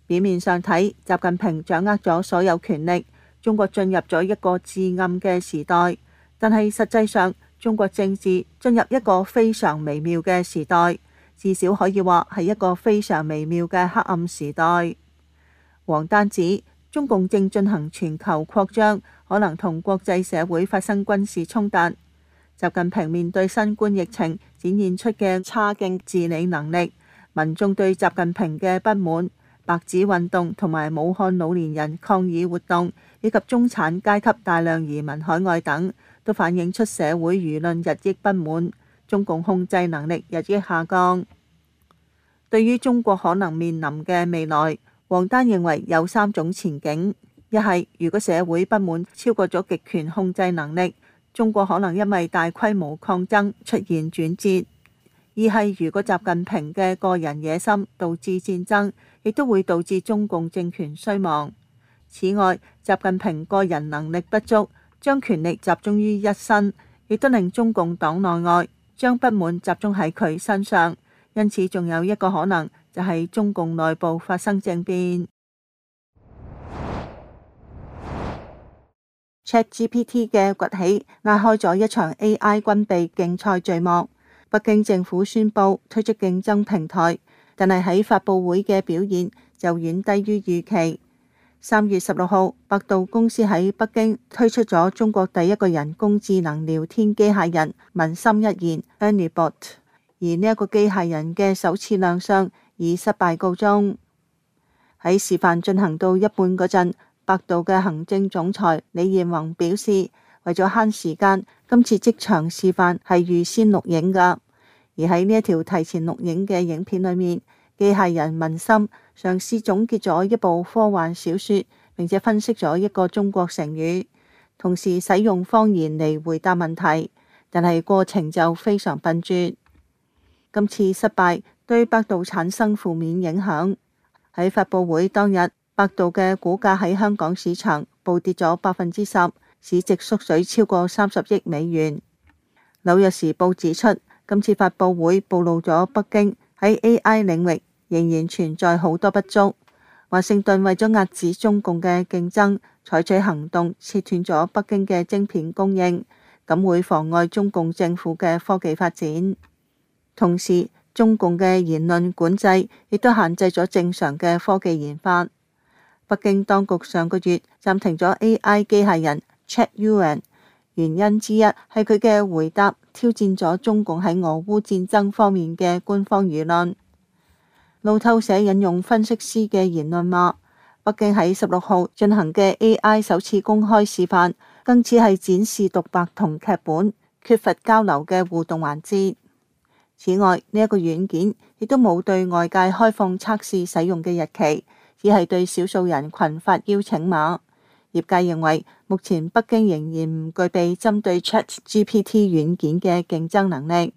表面上睇，習近平掌握咗所有權力，中國進入咗一個至暗嘅時代，但係實際上，中國政治進入一個非常微妙嘅時代，至少可以話係一個非常微妙嘅黑暗時代。王丹指，中共正進行全球擴張，可能同國際社會發生軍事衝突。習近平面對新冠疫情展現出嘅差勁治理能力，民眾對習近平嘅不滿、白紙運動同埋武漢老年人抗議活動，以及中產階級大量移民海外等，都反映出社會輿論日益不滿，中共控制能力日益下降。對於中國可能面臨嘅未來，王丹認為有三種前景：一係如果社會不滿超過咗極權控制能力，中國可能因為大規模抗爭出現轉折；二係如果習近平嘅個人野心導致戰爭，亦都會導致中共政權衰亡。此外，習近平個人能力不足，將權力集中於一身，亦都令中共黨內外將不滿集中喺佢身上。因此，仲有一個可能就係中共內部發生政變。ChatGPT 嘅崛起拉開咗一場 AI 軍備競賽序幕。北京政府宣布推出競爭平台，但係喺發佈會嘅表現就遠低於預期。3月16號，百度公司喺北京推出咗中國第一個人工智能聊天機械人文心一言 AnyBot， 而呢一個機械人嘅首次亮相以失敗告終。喺示範進行到一半嗰陣，百度嘅行政總裁李彥宏表示，為咗慳時間，今次即場示範係預先錄影㗎。而喺呢一條提前錄影嘅影片裏面，機械人文心嘗試總結咗一部科幻小說，並且分析咗一個中國成語，同時使用方言嚟回答問題，但係過程就非常笨拙。今次失敗對百度產生負面影響。喺發佈會當日，百度嘅股價喺香港市場暴跌咗10%，市值縮水超過30億美元。紐約時報指出，今次發佈會暴露咗北京喺 AI 領域仍然存在好多不足。華盛頓為咗遏止中共嘅競爭，採取行動切斷咗北京嘅晶片供應，咁會妨礙中共政府嘅科技發展。同時，中共嘅言論管制亦都限制咗正常嘅科技研發。北京當局上個月暫停咗 AI 機械人 ChatYuan， 原因之一係佢嘅回答挑戰咗中共喺俄烏戰爭方面嘅官方輿論。路透社引用分析師嘅言論話，北京喺16號進行嘅 AI 首次公開示範，更似係展示獨白同劇本，缺乏交流嘅互動環節。此外，呢一個軟件亦都冇對外界開放測試使用嘅日期，只係對少數人群發邀請碼。業界認為，目前北京仍然唔具備針對 ChatGPT 軟件嘅競爭能力。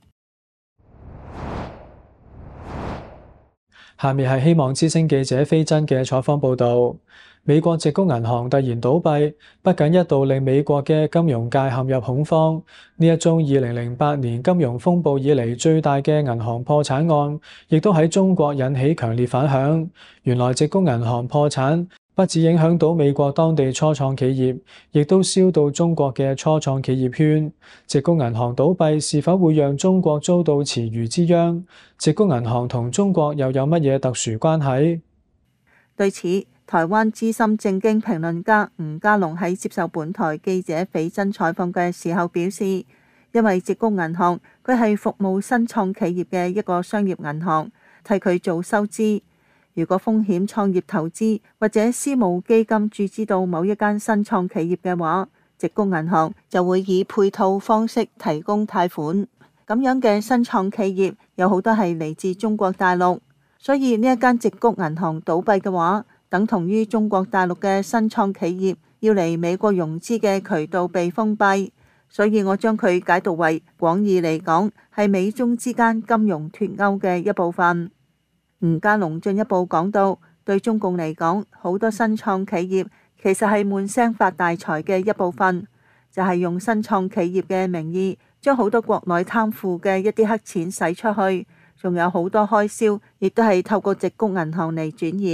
下面係希望之聲記者飛真嘅採訪報導。美國矽谷銀行突然倒閉，不僅一度令美國嘅金融界陷入恐慌。呢一宗2008年金融風暴以嚟最大嘅銀行破產案，亦都喺中國引起強烈反響。原來矽谷銀行破產不只影響到美國當地初創企業，亦都燒到中國嘅初創企業圈。矽谷銀行倒閉是否會讓中國遭到池魚之殃？矽谷銀行同中國又有乜嘢特殊關係？ 對此，台灣資深政經評論家吳家龍喺接受本台記者斐真採訪嘅時候表示，因為矽谷銀行佢係服務新創企業嘅一個商業銀行，替佢做收支。如果風險創業投資或者私募基金注資到某一間新創企業嘅話，矽谷銀行就會以配套方式提供貸款。咁樣嘅新創企業有好多係嚟自中國大陸，所以呢一間矽谷銀行倒閉嘅話，等同於中國大陸嘅新創企業要嚟美國融資嘅渠道被封閉，所以我將佢解讀為廣義嚟講係美中之間金融脫鈎嘅一部分。吳家龍進一步講到，對中共嚟講，好多新創企業其實係悶聲發大財嘅一部分，就係用新創企業嘅名義將好多國內貪腐嘅一啲黑錢使出去，仲有好多開銷亦都係透過矽谷銀行嚟轉移。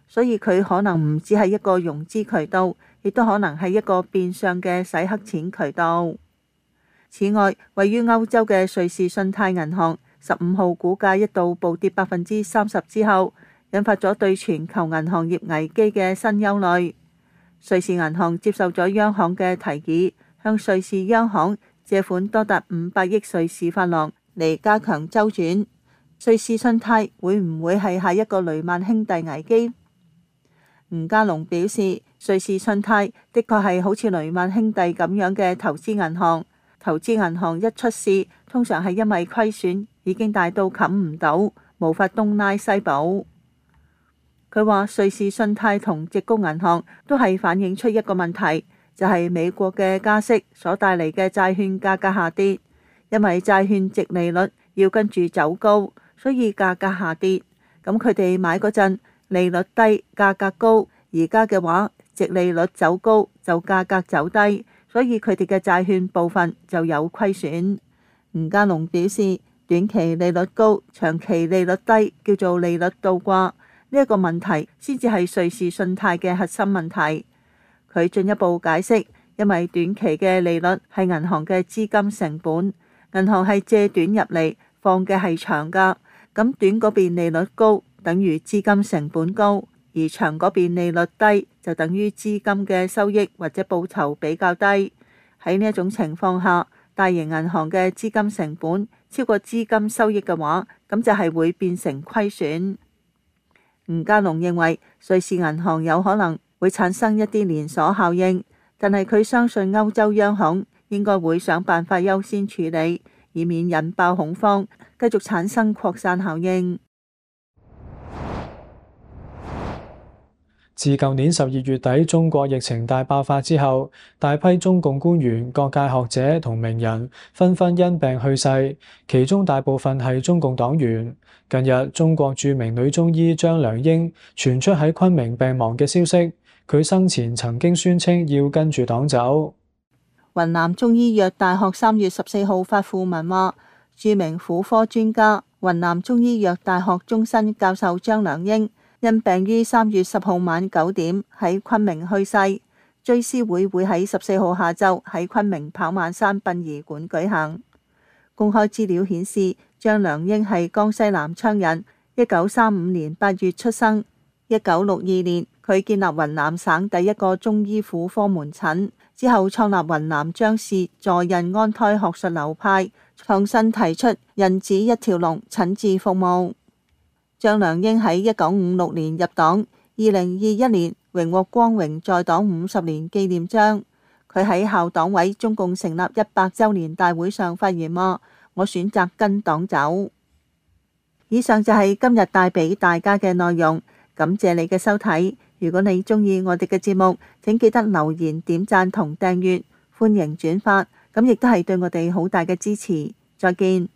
所以佢可能唔只係一個融資渠道，亦都可能係一個變相嘅洗黑錢渠道。此外，位於歐洲嘅瑞士信貸銀行15號股價一度暴跌30%之後，引發咗對全球銀行業危機嘅新憂慮。瑞士銀行接受咗央行嘅提議，向瑞士央行借款多達500億瑞士法郎嚟加強周轉。瑞士信貸會唔會係下一個雷曼兄弟危機？吳家龍表示，瑞士信貸的確係好似雷曼兄弟咁樣嘅投資銀行。投資銀行一出事，通常係因為虧損已經大到冚唔到，無法東拉西補。佢話瑞士信貸同矽谷銀行都係反映出一個問題，就係美國嘅加息所帶嚟嘅債券價格下跌，因為債券殖利率要跟住走高，所以價格下跌。咁佢哋買嗰陣利率低，價格高；而家嘅話，殖利率走高就價格走低。所以佢哋嘅債券部分就有虧損。吳家龍表示，短期利率高，長期利率低，叫做利率倒掛，呢一個問題先至係瑞士信貸嘅核心問題。佢進一步解釋，因為短期嘅利率係銀行嘅資金成本，銀行係借短入嚟，放嘅係長㗎。咁短嗰邊利率高，等於資金成本高。而長嗰邊利率低，就等於資金嘅收益或者報酬比較低。喺呢一種情況下，大型銀行嘅資金成本超過資金收益嘅話，咁就係會變成虧損。吳家龍認為瑞士銀行有可能會產生一啲連鎖效應，但係佢相信歐洲央行應該會想辦法優先處理，以免引爆恐慌，繼續產生擴散效應。 自舊年12月底中國疫情大爆發之後，大批中共官員、各界學者同名人紛紛因病去世，其中大部分係中共黨員。近日，中國著名女中醫張良英傳出喺昆明病亡嘅消息，佢生前曾經宣稱要跟住黨走。 雲南中醫藥大學3月14號發訃文話，著名婦科專家、雲南中醫藥大學終身教授張良英因病於3月10號晚9點喺昆明去世，追思會會喺14號下晝喺昆明跑馬山殯儀館舉行。公開資料顯示，張良英係江西南昌人，1935年8月出生。1962年，佢建立雲南省第一個中醫婦科門診，之後創立雲南張氏助孕安胎學術流派，創新提出孕子一條龍診治服務。張良英喺1956年入黨，2021年榮獲光榮在黨50年紀念章。佢喺校黨委中共成立100週年大會上發言話：我選擇跟黨走。以上就係今日帶俾大家嘅內容，感謝你嘅收睇。如果你鍾意我哋嘅節目，請記得留言、點讚同訂閱，歡迎轉發，咁亦都係對我哋好大嘅支持。再見。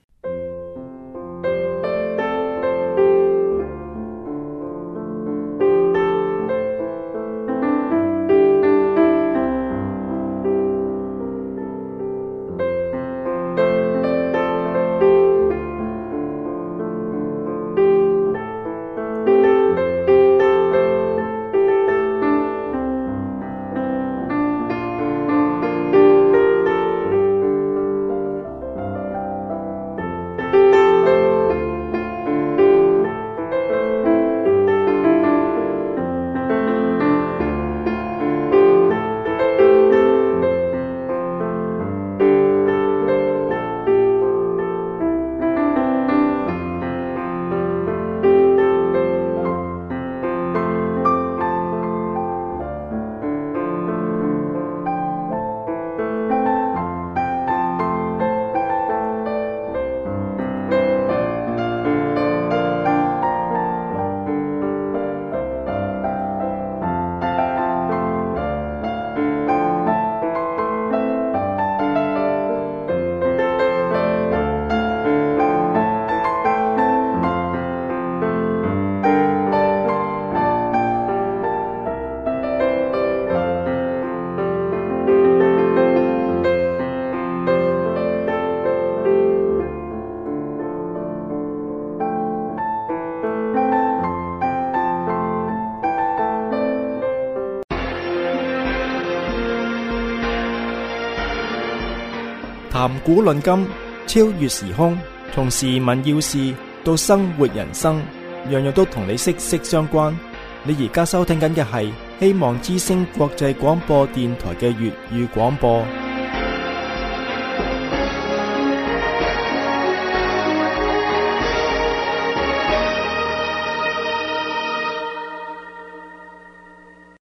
談古論今，超越時空，從時聞要事到生活人生，樣樣都同你息息相關。你而家收聽緊嘅係希望之聲國際廣播電台嘅粵語廣播。